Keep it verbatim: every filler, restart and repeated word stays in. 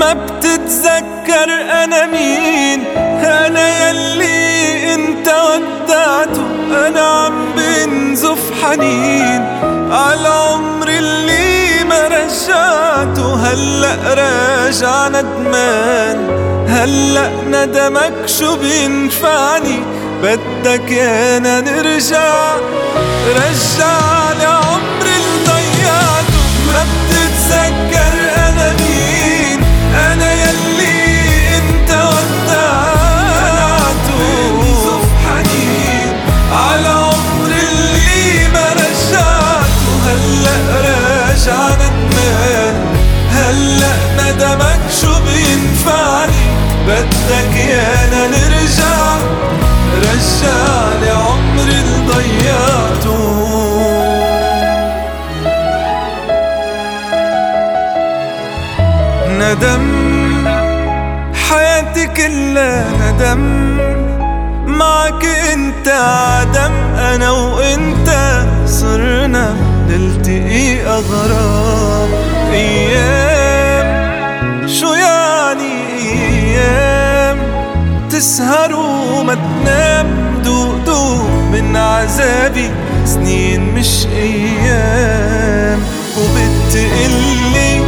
ما بتتذكر أنا مين، أنا يلي انت ودعته. أنا عم بنزف حنين على عمر اللي ما رجعته. هلأ راجع ندمان، هلأ ندمك شو بينفعني؟ بدك يانا نرجع، رجعني عمري اللي ضيعته. ما بتتذكر أنا مين، أنا يلي انت ودعته. بنزف حنين على عمر اللي ما رجعته. هلأ راجع ندمان، هلأ ندمك شو بينفعني؟ بدك يانا نرجع، رجعني عمري اللي ضيعته. ندم حياتي كلها ندم، معك انت عدم. انا وانت صرنا نلتقي اغراب. ايام شو يعني ايام، تسهر وما تنام. دوق دوق من عذابي، سنين مش ايام. وبتقلي